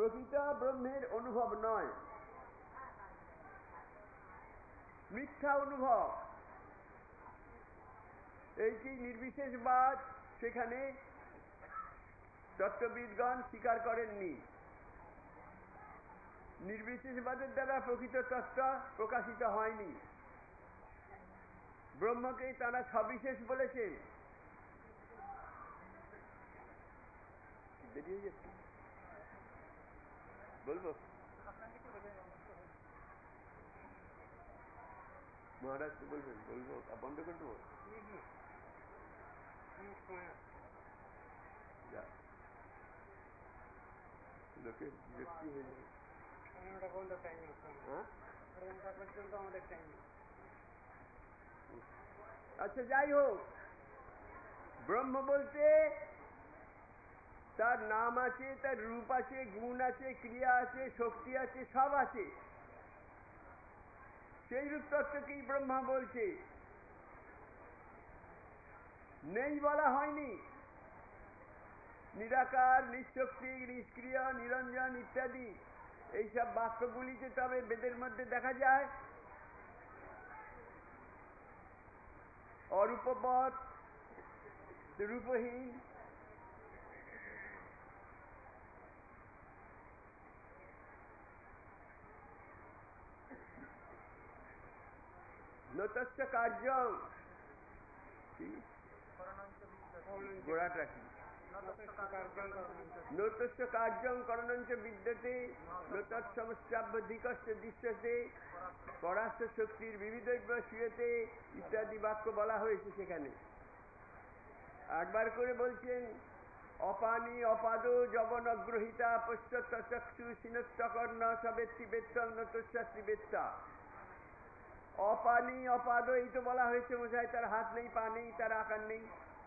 প্রকৃত ব্রহ্মের অনুভব নয়, মিথ্যা অনুভব। এইটি নির্বিশেষবাদ সেখানে তত্ত্ববিদগণ স্বীকার করেননি। নির্বিশেষবাদের দ্বারা প্রকৃত তত্ত্ব প্রকাশিত হয়নি। ব্রহ্মকে তারা সবিশেষ বলেছেন। বেরিয়ে যাচ্ছে, বলবো মহারাজ তো বলবেন, বলবো বন্ধ করে দেবো। লোকের বিরক্তি হয়ে যাবে। আচ্ছা, যাই হোক, ব্রহ্ম বলতে তার নাম আছে, তার রূপ আছে, গুণ আছে, ক্রিয়া আছে, শক্তি আছে, সব আছে। সেই রূপ তত্ত্বকেই ব্রহ্মা বলছে, নেই বলা হয়নি। নিরাকার, নিঃশক্তি, নিষ্ক্রিয়, নিরঞ্জন ইত্যাদি এইসব বাক্যগুলিতে তবে বেদের মধ্যে দেখা যায় অরূপবৎ, রূপহীন। নতস্য কার্যং, গোড়াটা কি? নতস্য কার্যং করণঞ্চ বিদ্যতে নতৎসমস্যাবধিকস্য দৃশ্যতে পরাস্য শক্তির বিবিধৈব শ্রীয়তে ইত্যাদি বাক্য বলা হয়েছে সেখানে। একবার করে বলছেন, অপানি অপাদ যবনগ্রহিতা পশ্চক্ষু সিনস্তকর্ণ সবেত্তি বেত্তল নতস্যাস্ত্রী বেত্তা। অপানি অপাদ, এই তো বলা হয়েছে বোঝায় তার হাত নেই, পা নেই, তার আকার নেই।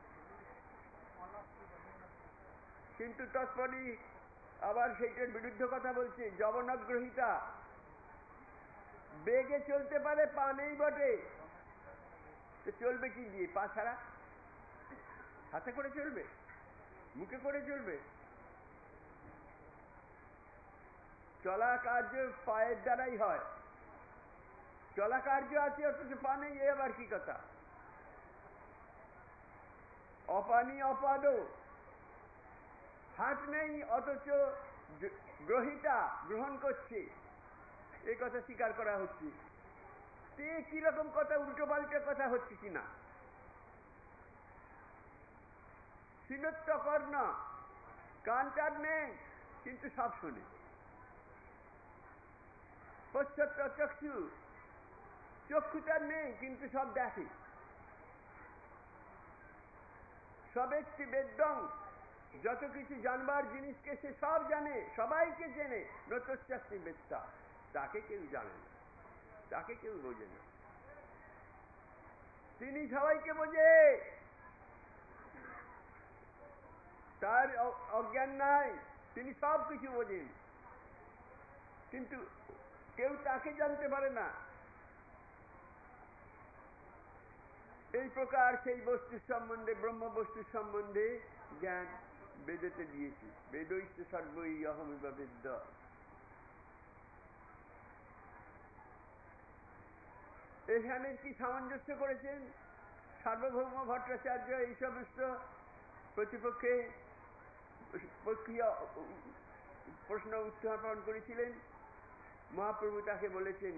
কিন্তু তৎপরই আবার সেইটার বিরুদ্ধ কথা বলছে, যবনগ্রহিতা, বেগে চলতে পারে, পা নেই বটে, তো চলবে কি দিয়ে? পা ছাড়া হাতে করে চলবে, মুখে করে চলবে? চলা কার্য পায়ের দ্বারাই হয়। চলা কার্য আছে অথচ পা নেই, এ আবার কি কথা? অপানি অপাদ, হাত নেই অথচ গ্রহিতা, গ্রহণ করছে, এই কথা স্বীকার করা হচ্ছে। তে কিরকম কথা, উল্টো পাল্টা কথা হচ্ছে কিনা। সিনত্তকর্ণ, কানটার নেই কিন্তু সব শুনে। পশ্চক্ষু, চক্ষুটার নেই কিন্তু সব দেখে। সবেত্তি বেদ্যং, যত কিছু জানবার জিনিসকে সে সব জানে, সবাইকে জেনে। নতস্যাস্ত্রী বেত্তা, তাকে কেউ জানে না, তাকে কেউ বোঝে না, তিনি সবাইকে বোঝে। তার অজ্ঞান নাই, তিনি সব কিছু বোঝেন, কিন্তু কেউ তাকে জানতে পারে না। এই প্রকার সেই বস্তুর সম্বন্ধে, ব্রহ্ম বস্তুর সম্বন্ধে জ্ঞান বেদেতে দিয়েছি। বেদৈশ্য সর্বই অহমিব বেদ্য। এখানে কি সামঞ্জস্য করেছেন সার্বভৌম ভট্টাচার্য? এই সমস্ত প্রতিপক্ষে প্রশ্ন উত্থাপন করেছিলেন। মহাপ্রভু তাকে বলেছেন,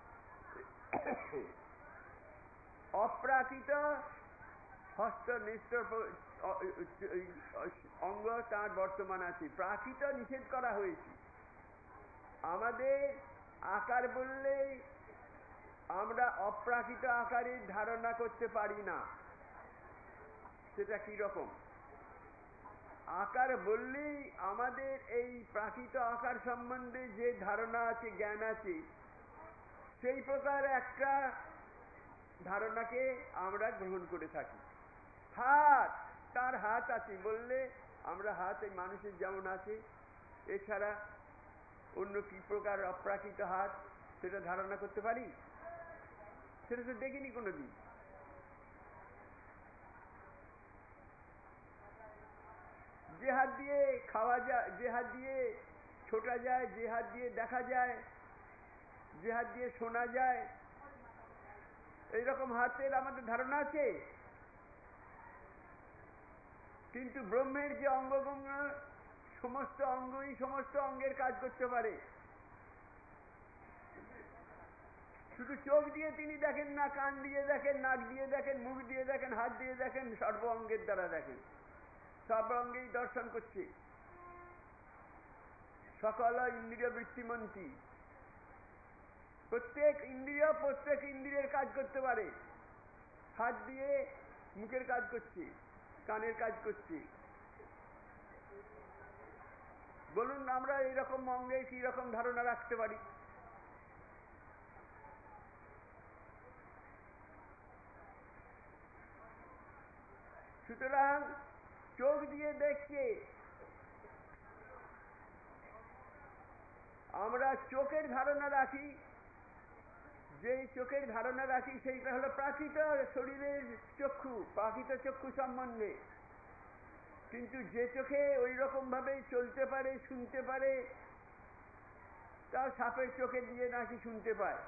অপ্রাকৃত হস্ত নিষ্ঠ অঙ্গ তার বর্তমান আছে, প্রাকৃত নিষেধ করা হয়েছে। আমাদের আকার বললে আমরা অপ্রাকৃত আকারের ধারণা করতে পারি না। সেটা কি রকম? আকার বললেই আমাদের এই প্রাকৃত আকার সম্বন্ধে যে ধারণা আছে, জ্ঞান আছে, সেই প্রকার একটা ধারণাকে আমরা গ্রহণ করে থাকি। হাত, তার হাত আছে বললে আমরা হাত এই মানুষের যেমন আছে, এছাড়া অন্য কি প্রকার অপ্রাকৃত হাত সেটা ধারণা করতে পারি? সেটা তো দেখিনি কোনোদিন। যে হাত দিয়ে খাওয়া যায়, যে হাত দিয়ে ছোটা যায়, যে হাত দিয়ে দেখা যায়, যে হাত দিয়ে শোনা যায়, এইরকম হাতের আমাদের ধারণা আছে। কিন্তু ব্রহ্মের যে অঙ্গভঙ্গ, সমস্ত অঙ্গই সমস্ত অঙ্গের কাজ করতে পারে। শুধু চোখ দিয়ে তিনি দেখেন না, কান দিয়ে দেখেন, নাক দিয়ে দেখেন, মুখ দিয়ে দেখেন, হাত দিয়ে দেখেন, সর্ব অঙ্গের দ্বারা দেখেন, সব অঙ্গেই দর্শন করছে। সকল ইন্দ্রিয় বৃত্তিমন্তী, প্রত্যেক ইন্দ্রিয়ের কাজ করতে পারে। হাত দিয়ে মুখের কাজ করছে, কানের কাজ করছে। বলুন আমরা এইরকম অঙ্গে কি রকম ধারণা রাখতে পারি? সুতরাং চোখ দিয়ে দেখছে, আমরা চোখের ধারণা রাখি, যেই চোখের ধারণা রাখি সেইটা হলো প্রাকৃত শরীরের চক্ষু, প্রাকৃত চক্ষু সম্বন্ধে। কিন্তু যে চোখে ওই রকম ভাবে চলতে পারে, শুনতে পারে, তাও সাপের চোখে দিয়ে নাকি শুনতে পায়।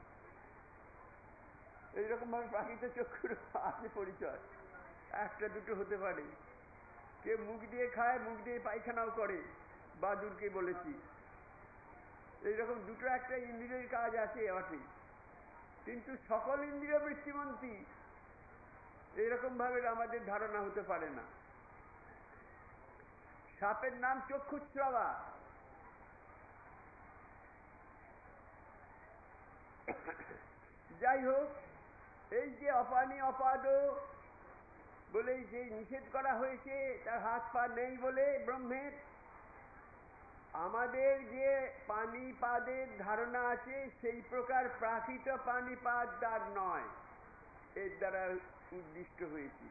এইরকম ভাবে প্রাকৃত চক্ষুর আছে পরিচয়। একটা দুটো হতে পারে। কে মুখ দিয়ে খায়, মুখ দিয়ে পায়খানাও করে, বাদুরকে বলেছি। এইরকম দুটো একটা ইন্দ্রিয়ের কাজ আছে বটে, কিন্তু সকল ইন্দ্রিয় বৃত্তিমন্তী এইরকম ভাবে আমাদের ধারণা হতে পারে না। সাপের নাম চক্ষুশ্রবা। যাই হোক, এই যে অপানি অপাদ বলে যে নিষেধ করা হয়েছে, তার হাত পা নেই বলে ব্রহ্মের, আমাদের যে পানিপাদের ধারণা আছে সেই প্রকার প্রাকৃত পানিপাদ তার নয়, এর দ্বারা উদ্দিষ্ট হয়েছে।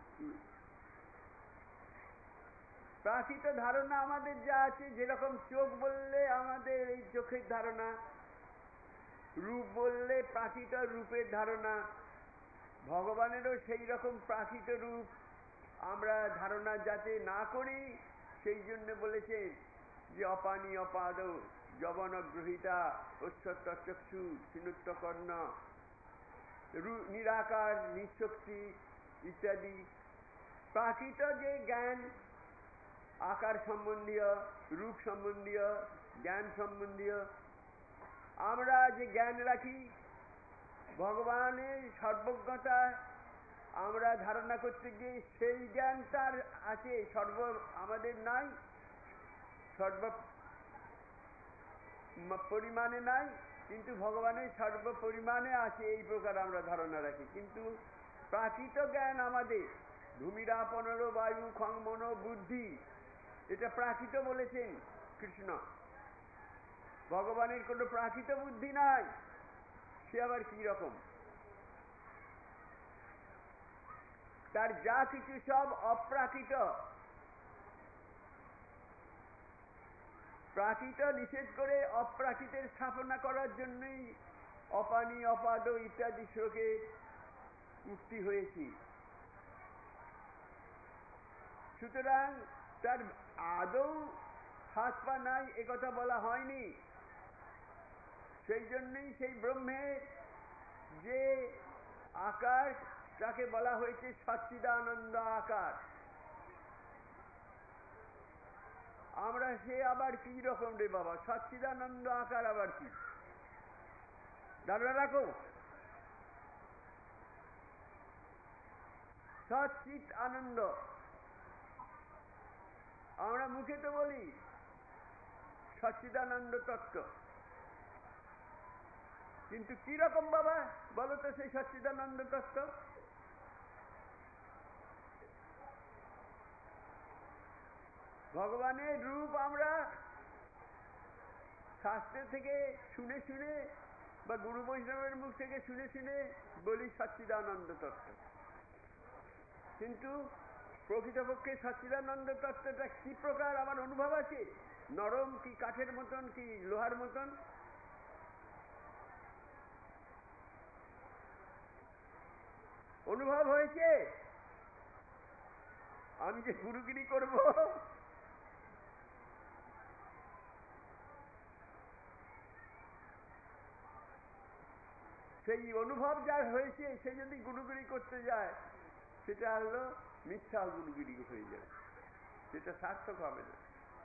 প্রাকৃত ধারণা আমাদের যা আছে, যেরকম চোখ বললে আমাদের এই চোখের ধারণা, রূপ বললে প্রাকৃত রূপের ধারণা, ভগবানেরও সেই রকম প্রাকৃত রূপ আমরা ধারণা যাতে না করি সেই জন্য বলেছে যে অপানি অপাদ যবন গ্রহিতা অশ্বত্তচক্ষু সিনুত্তকর্ণ নিরাকার নিঃশক্তি ইত্যাদি। প্রাকৃত যে জ্ঞান, আকার সম্বন্ধীয়, রূপ সম্বন্ধীয়, জ্ঞান সম্বন্ধীয়, আমরা যে জ্ঞান রাখি ভগবানের সর্বজ্ঞতা, আমরা ধারণা করতে গিয়ে সেই জ্ঞান তার আছে, আমাদের নাই, সর্ব পরিমাণে নাই, কিন্তু ভগবানের সর্ব পরিমাণে আছে, এই প্রকার আমরা ধারণা রাখি। কিন্তু প্রাকৃত জ্ঞান আমাদের ভূমিরাপনর বায়ু খং মনো বুদ্ধি, এটা প্রাকৃত বলেছেন কৃষ্ণ। ভগবানের কোনো প্রাকৃত বুদ্ধি নাই, সে আবার কি রকম? তার যা কিছু সব অপ্রাকৃত। প্রাকৃত নিষেধ করে অপ্রাকৃতের স্থাপনা করার জন্যই অপানি অপাদ ইত্যাদি শ্লোকে উক্তি হয়েছে। সুতরাং তার আদৌ হাত পা নাই একথা বলা হয়নি। সেই জন্যই সেই ব্রহ্মের যে আকার তাকে বলা হয়েছে সচ্চিদানন্দ আকার। আমরা সে আবার কি রকম রে বাবা, সচ্চিদানন্দ আকার আবার কি? ধারণা রাখো, সচ্চিত আনন্দ। আমরা মুখে তো বলি সচ্চিদানন্দ তত্ত্ব, কিন্তু কি রকম বাবা বলো তো সেই সচ্চিদানন্দ তত্ত্ব? ভগবানের রূপ আমরা শাস্ত্র থেকে শুনে শুনে বা গুরু বৈষ্ণবের মুখ থেকে শুনে শুনে বলি সচ্চিদানন্দ তত্ত্ব, কিন্তু প্রকৃতপক্ষে সচ্চিদানন্দ তত্ত্বটা কি প্রকার আমার অনুভব আছে? নরম কি কাঠের মতন কি লোহার মতন? অনুভব হয়েছে? আমি যে গুরুগিরি করব সেই অনুভব যার হয়েছে সে যদি গুরুগুরি করতে যায় সেটা হলো মিথ্যা গুরুগুরি হয়ে যাবে, সেটা সার্থক হবে না।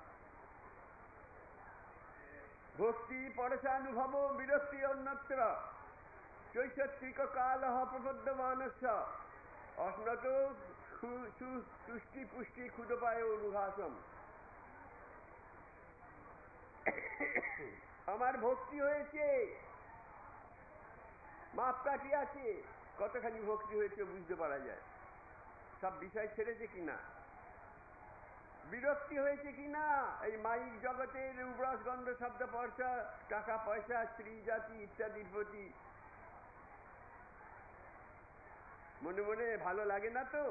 ভক্তি পরশানুভব বিরক্তি অন্যত্র চৈষট্রিক কাল প্রবদ্ধমানস্য অশ্নত তুষ্টি পুষ্টি ক্ষুদপায় অনুঘাসম। আমার ভক্তি হয়েছে, মাপকাঠি আছে, কতখানি ভক্তি হয়েছে বুঝতে পারা যায়। সব বিষয় ছেড়েছে কিনা, বিরক্তি হয়েছে কিনা এই মাইক জগতের রূপরস গন্ধ শব্দ স্পর্শ টাকা পয়সা স্ত্রী জাতি ইত্যাদির প্রতি মনে মনে ভালো লাগে না তো,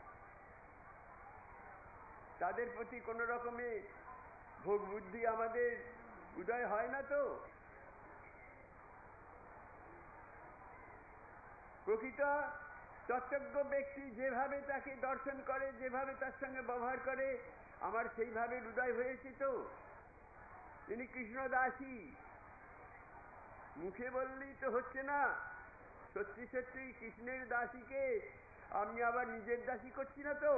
তাদের প্রতি কোন রকমে ভোগ বুদ্ধি আমাদের উদয় হয় না তো। প্রকৃত তত্ত্বজ্ঞ ব্যক্তি যেভাবে তাকে দর্শন করে, যেভাবে তার সঙ্গে ব্যবহার করে, আমার সেইভাবে হৃদয় হয়েছে তো। তিনি কৃষ্ণদাসী, মুখে বললেই তো হচ্ছে না, সত্যি সত্যি কৃষ্ণের দাসীকে আমি আবার নিজের দাসী করছি না তো।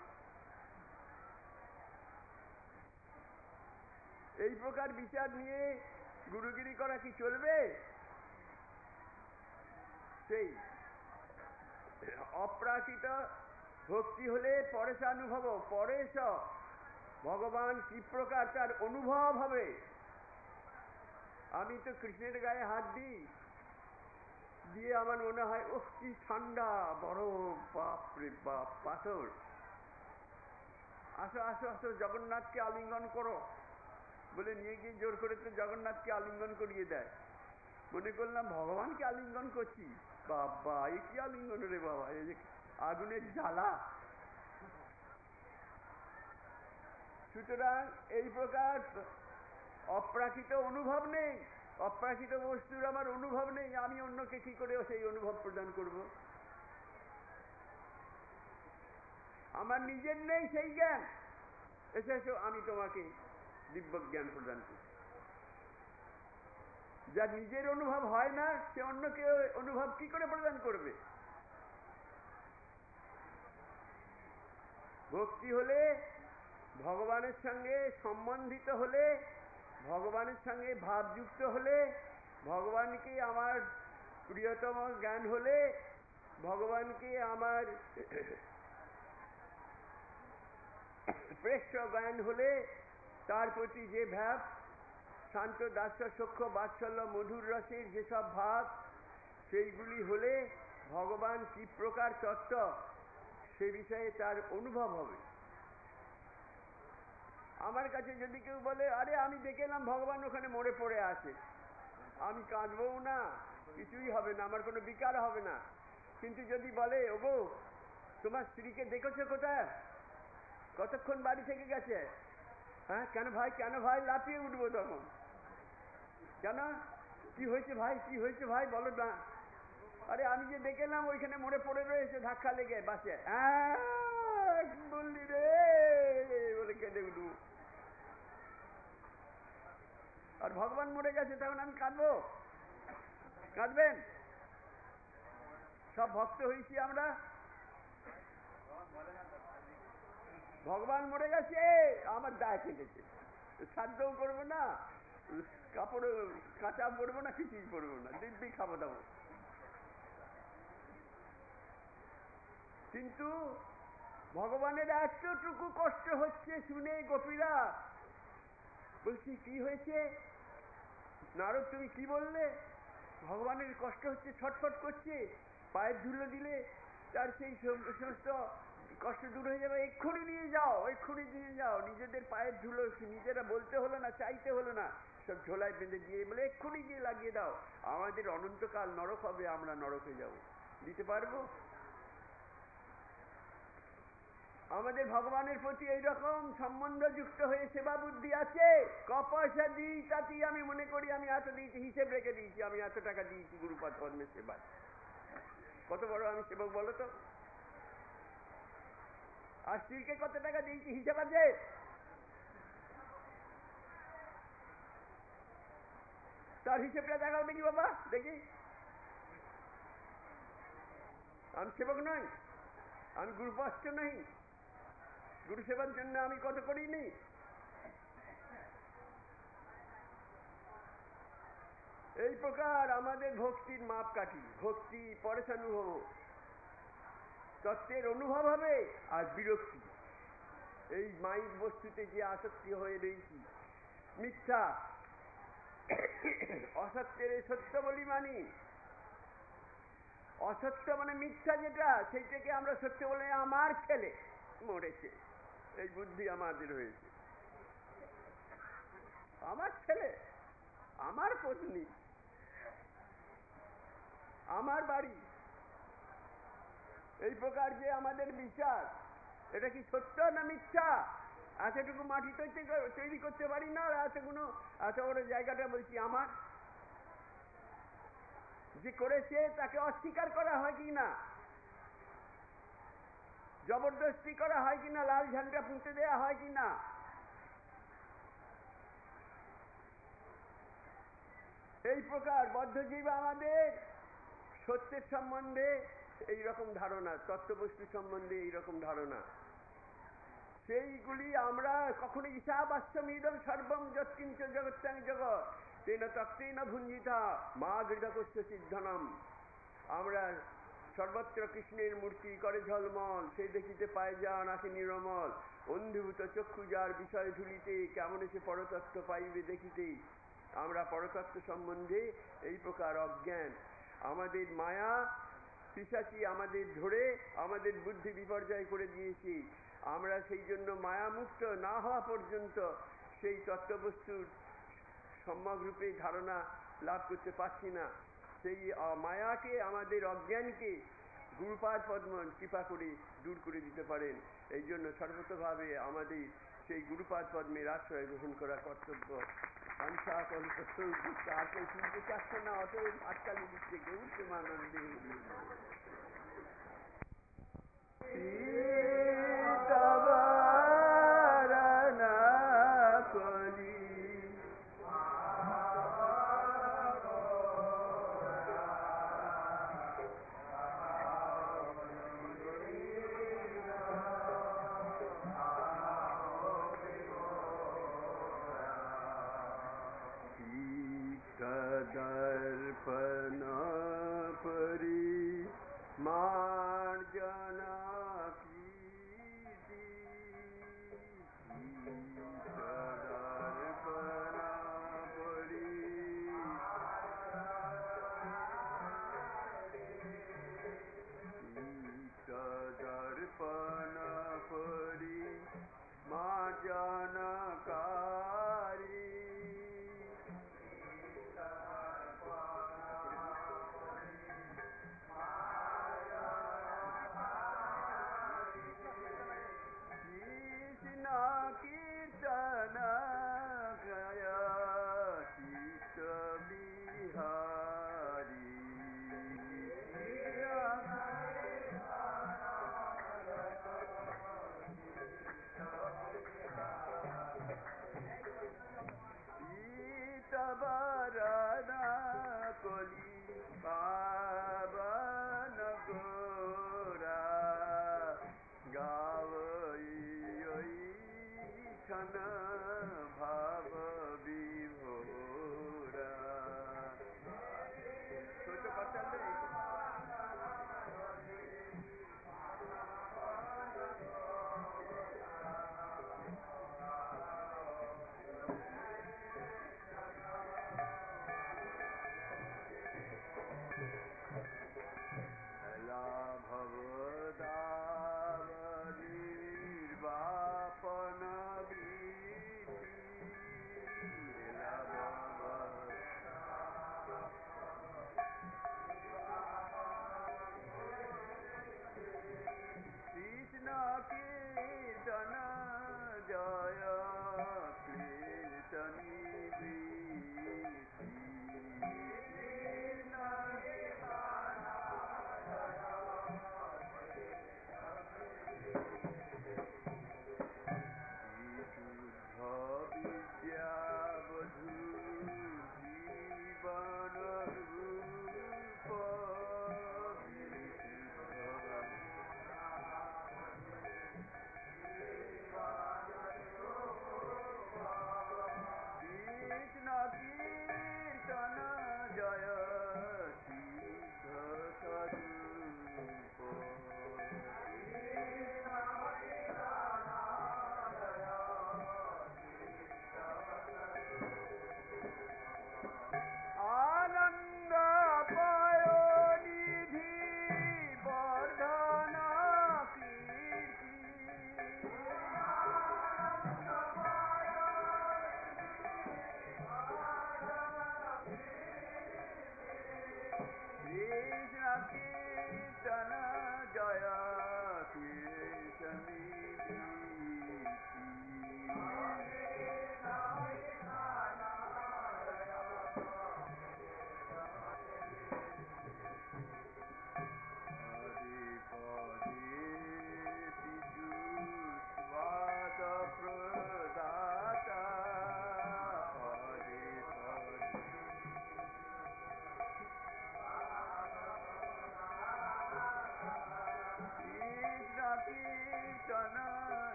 এই প্রকার বিচার নিয়ে গুরুগিরি করা কি চলবে? সেই অপ্রাকৃত ভক্তি হলে পরেশানুভব, পরেশ ভগবান কি প্রকার তার অনুভব হবে। আমি তো কৃষ্ণের গায়ে হাত দিই, দিয়ে আমার মনে হয় ওহ কি ঠান্ডা, বরফ, বাপ রে বাপ, পাথর। আসো আসো আসো জগন্নাথকে আলিঙ্গন করো বলে নিয়ে গিয়ে জোর করে তো জগন্নাথকে আলিঙ্গন করিয়ে দেয়। মনে করলাম ভগবানকে আলিঙ্গন করছি, বাবা এ কি আলিঙ্গন রে বাবা, এই যে আগুনের জ্বালা। সুতরাং এই প্রকার অপ্রাকৃত অনুভব নেই, অপ্রাকৃত বস্তুর আমার অনুভব নেই, আমি অন্যকে কি করে সেই অনুভব প্রদান করব? আমার নিজের নেই সেই জ্ঞান, এসে এসো আমি তোমাকে দিব্য জ্ঞান প্রদান করি। যার নিজের অনুভব হয় না সে অন্যকে অনুভব কি করে প্রদান করবে? ভক্তি হলে, ভগবানের সঙ্গে সম্বন্ধিত হলে, ভগবানের সঙ্গে ভাবযুক্ত হলে, ভগবানকে আমার প্রিয়তম জ্ঞান হলে, ভগবানকে আমার প্রেষ্য জ্ঞান হলে, তার প্রতি যে ভাব, শান্ত দাস্য সখ্য বাৎসল্য মধুর রসের যেসব ভাব, সেইগুলি হলে ভগবান কি প্রকার তত্ত্ব সে বিষয়ে তার অনুভব হবে। আমার কাছে যদি কেউ বলে আরে আমি দেখে এলাম ভগবান ওখানে মরে পড়ে আছে, আমি কাঁদবও না, কিছুই হবে না, আমার কোনো বিকার হবে না। কিন্তু যদি বলে ওগো তোমার স্ত্রীকে দেখেছো কোথায়, কতক্ষণ বাড়ি থেকে গেছে, হ্যাঁ কেন ভাই কেন ভাই, লাফিয়ে উঠবো তখন। কেন, কি হয়েছে ভাই, কি হয়েছে ভাই বলো না। আরে আমি যে দেখলাম ওইখানে মরে পড়ে রয়েছে ধাক্কা লেগে বাসে, বললি রে বলে কেঁদে উঠবো। আর ভগবান মরে গেছে তখন আমি কাঁদবো? কাঁদবেন? সব ভক্ত হয়েছি আমরা, ভগবান মরে গেছে আমার দায় কেটেছে, শ্রাদ্ধও করবো না, কাপড় কাঁচা পরবো না, কিছুই পরবো না, দিব্যি খাবো দাবো। কিন্তু ভগবানের এতটুকু কষ্ট হচ্ছে শুনে গোপীরা বলছি কি হয়েছে নারদ তুমি কি বললে? ভগবানের কষ্ট হচ্ছে, ছটফট করছে, পায়ের ধুলো দিলে তার সেই সমস্ত কষ্ট দূর হয়ে যাবে, এক্ষুনি নিয়ে যাও, এক্ষুনি নিয়ে যাও। নিজেদের পায়ের ধুলো নিজেরা বলতে হলো না, চাইতে হলো না, সব ঝোলায় বেঁধে দিয়ে বলে এক্ষুনি গিয়ে লাগিয়ে দাও, আমাদের অনন্তকাল নরক হবে, আমরা নরকে যাব। দিতে পারবো? আমাদের ভগবানের প্রতি এইরকম সম্বন্ধ যুক্ত হয়ে সেবা বুদ্ধি আছে? ক পয়সা দিই তাতেই আমি মনে করি আমি এত দিয়েছি, হিসেব রেখে দিয়েছি আমি এত টাকা দিয়েছি গুরুপদ পদ্মের সেবায়। কত বড় আমি সেবক বলো তো? আর স্ত্রীকে কত টাকা দিয়েছি হিসেব আছে? তার হিসেবটা দেখাও দেখি বাবা, দেখি আমি সেবক নই, আমি গুরুপাস্য নই, গুরু সেবার জন্য আমি কত করিনি। এই প্রকার আমাদের ভক্তির মাপকাঠি, ভক্তি পরেশানুভব, তত্ত্বের অনুভব হবে আর বিরক্তি। এই মাইক বস্তুতে যে আসক্তি হয়ে রয়েছি, মিথ্যা অসত্যের সত্য বলি মানি, অসত্য মানে মিথ্যা যেটা, সেইটাকে আমরা সত্য বলে আমার ছেলে মরেছে, এই বুদ্ধি আমাদের হয়েছে। আমার ছেলে, আমার পত্নী, আমার বাড়ি, এই প্রকার যে আমাদের বিচার, এটা কি সত্য না মিথ্যা? এতটুকু মাটি তৈরি করতে পারি না, এত বড় জায়গাটা বলছি আমার। যে করেছে তাকে অস্বীকার করা হয় কি না, জবরদস্তি করা হয় কিনা, লাল ঝান্ডা পুঁতে দেওয়া হয় কিনা? এই প্রকার বদ্ধজীব আমাদের সত্যের সম্বন্ধে এইরকম ধারণা, তত্ত্ববস্তু সম্বন্ধে এইরকম ধারণা, সেইগুলি আমরা কখনো ঈশাবাস্যমিদং সর্বম যৎকিঞ্চ জগৎযাং জগৎ তেন তত্ত্বেন ভুঞ্জিতা মা গৃহকস্য সিদ্ধনম। আমরা সর্বত্র কৃষ্ণের মূর্তি করে ঝলমল, সে দেখিতে পায় যা নাকি নিরমল, অন্ধীভূত চক্ষু যার বিষয় ধুলিতে, কেমন সে পরতত্ত্ব পাইবে দেখিতে। আমরা পরতত্ত্ব সম্বন্ধে এই প্রকার অজ্ঞান, আমাদের মায়া পিশাচী আমাদের ধরে আমাদের বুদ্ধি বিপর্যয় করে দিয়েছি। আমরা সেই জন্য মায়ামুক্ত না হওয়া পর্যন্ত সেই তত্ত্ববস্তুর সম্যক রূপে ধারণা লাভ করতে পারছি না। সেই মায়াকে, আমাদের অজ্ঞানকে গুরুপাদ পদ্ম কৃপা করে দূর করে দিতে পারেন। এই জন্য সর্বতভাবে আমাদের সেই গুরুপাদ পদ্মের আশ্রয় গ্রহণ করা কর্তব্য। শুনতে চাচ্ছে না, অতএব আটকালি দিচ্ছে গৌরমানন্দে।